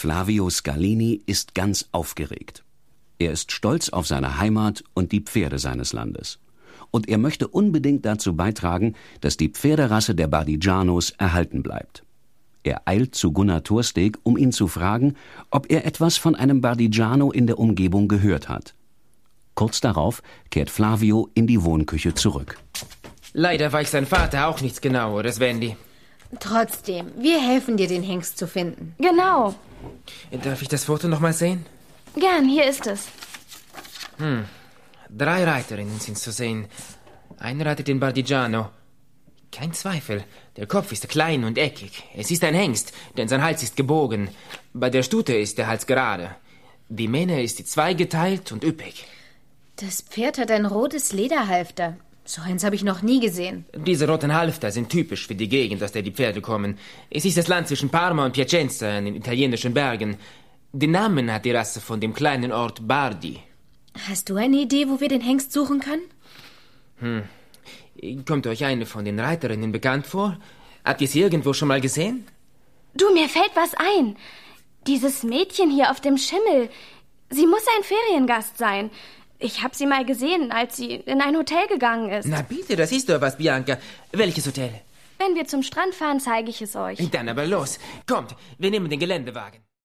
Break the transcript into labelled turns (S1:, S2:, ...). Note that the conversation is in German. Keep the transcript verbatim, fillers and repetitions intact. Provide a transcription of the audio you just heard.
S1: Flavio Scalini ist ganz aufgeregt. Er ist stolz auf seine Heimat und die Pferde seines Landes. Und er möchte unbedingt dazu beitragen, dass die Pferderasse der Bardigianos erhalten bleibt. Er eilt zu Gunnar Thorsteg, um ihn zu fragen, ob er etwas von einem Bardigiano in der Umgebung gehört hat. Kurz darauf kehrt Flavio in die Wohnküche zurück.
S2: Leider weiß sein Vater auch nichts Genaueres, Wendy.
S3: Trotzdem, wir helfen dir, den Hengst zu finden.
S4: Genau.
S2: Darf ich das Foto noch mal sehen?
S4: Gern, hier ist es.
S2: Hm. Drei Reiterinnen sind zu sehen. Eine reitet den Bardigiano. Kein Zweifel, der Kopf ist klein und eckig. Es ist ein Hengst, denn sein Hals ist gebogen. Bei der Stute ist der Hals gerade. Die Mähne ist zweigeteilt und üppig.
S3: Das Pferd hat ein rotes Lederhalfter. So eins habe ich noch nie gesehen.
S2: Diese roten Halfter sind typisch für die Gegend, aus der die Pferde kommen. Es ist das Land zwischen Parma und Piacenza in den italienischen Bergen. Den Namen hat die Rasse von dem kleinen Ort Bardi.
S3: Hast du eine Idee, wo wir den Hengst suchen können?
S2: Hm. Kommt euch eine von den Reiterinnen bekannt vor? Habt ihr sie irgendwo schon mal gesehen?
S4: Du, mir fällt was ein. Dieses Mädchen hier auf dem Schimmel. Sie muss ein Feriengast sein. Ich habe sie mal gesehen, als sie in ein Hotel gegangen ist.
S2: Na bitte, das ist doch was, Bianca. Welches Hotel?
S4: Wenn wir zum Strand fahren, zeige ich es euch.
S2: Dann aber los. Kommt, wir nehmen den Geländewagen.